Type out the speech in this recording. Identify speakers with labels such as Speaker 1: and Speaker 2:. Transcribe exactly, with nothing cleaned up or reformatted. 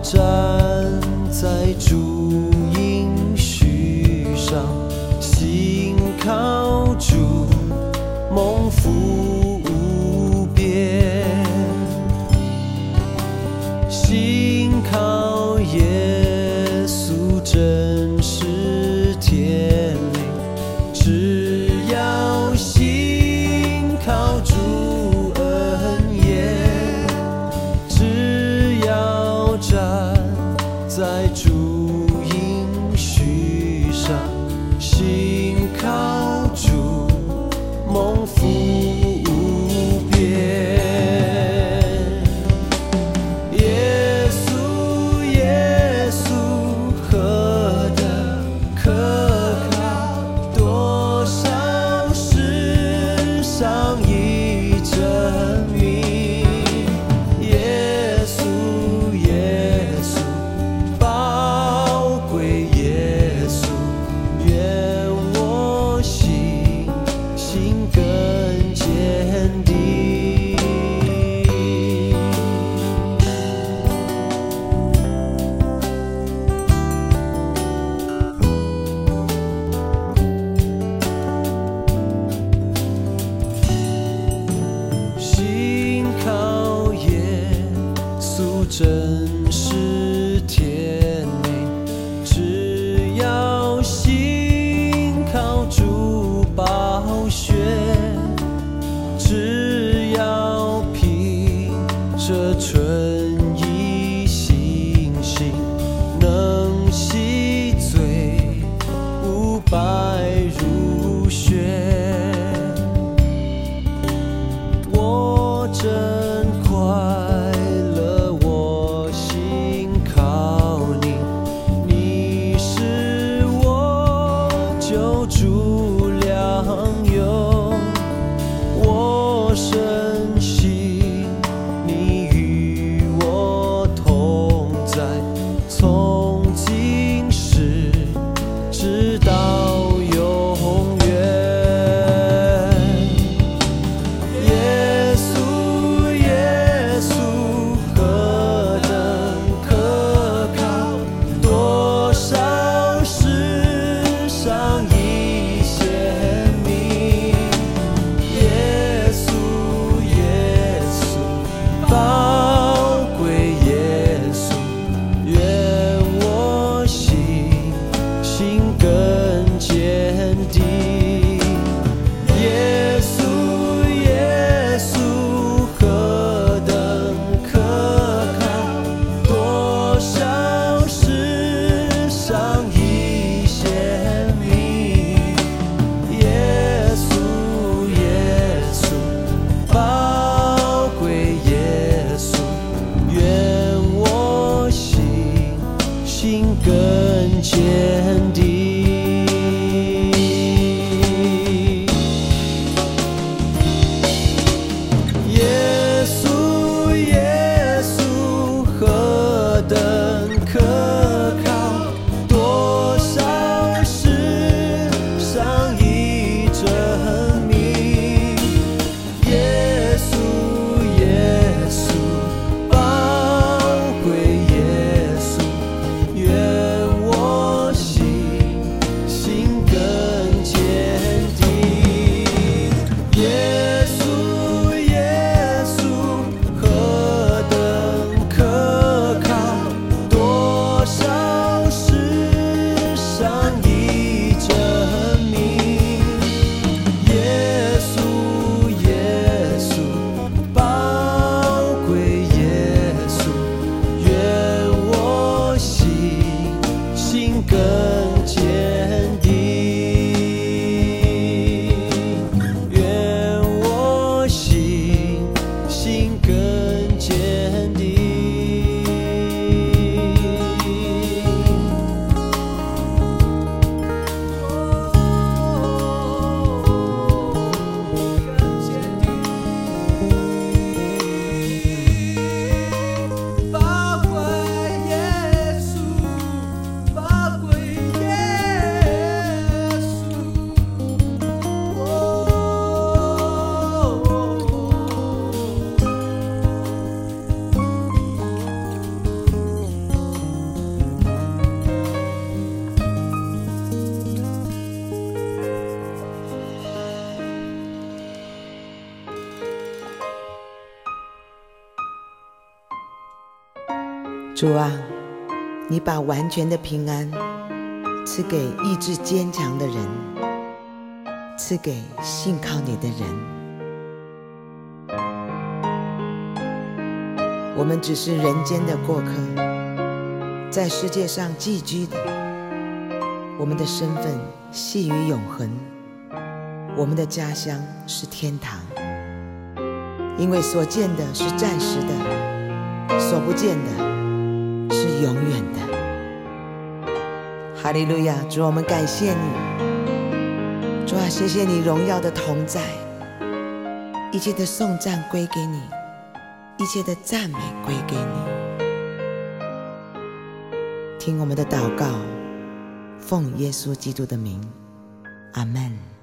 Speaker 1: 站在主应许上，心靠主，蒙福无边。心靠耶稣，真是天灵。只要心靠主恩言，只要站在主应许上，心靠主，蒙福无边。耶稣，耶稣，何等可靠，多少世上已证明。耶稣，耶稣，宝贵耶稣，愿我心心更坚定。心靠耶稣，真是天灵。只要心靠主宝血，只要凭着纯一信心，能洗罪，污白如雪。我真快乐，我心靠你，你是我救主良友。我深信你与我同在，从今时直到永远。耶稣，耶稣，何等可靠，多少世上已显明。耶稣，耶稣，宝贵耶稣，愿我心心更坚定。耶稣，耶稣，何等可靠，多少世上已显明。耶稣，耶稣，宝贵耶稣，愿我心心更坚定。耶稣，耶稣，何等可靠，多少世上已证明。耶稣，耶稣，宝贵耶稣，愿我
Speaker 2: 主啊，你把完全的平安赐给意志坚强的人，赐给信靠你的人。我们只是人间的过客，在世界上寄居的，我们的身份系于永恒，我们的家乡是天堂。因为所见的是暂时的，所不见的是永远的。哈利路亚！主，我们感谢你。主啊，谢谢你荣耀的同在，一切的颂赞归给你，一切的赞美归给你。听我们的祷告，奉耶稣基督的名，阿们。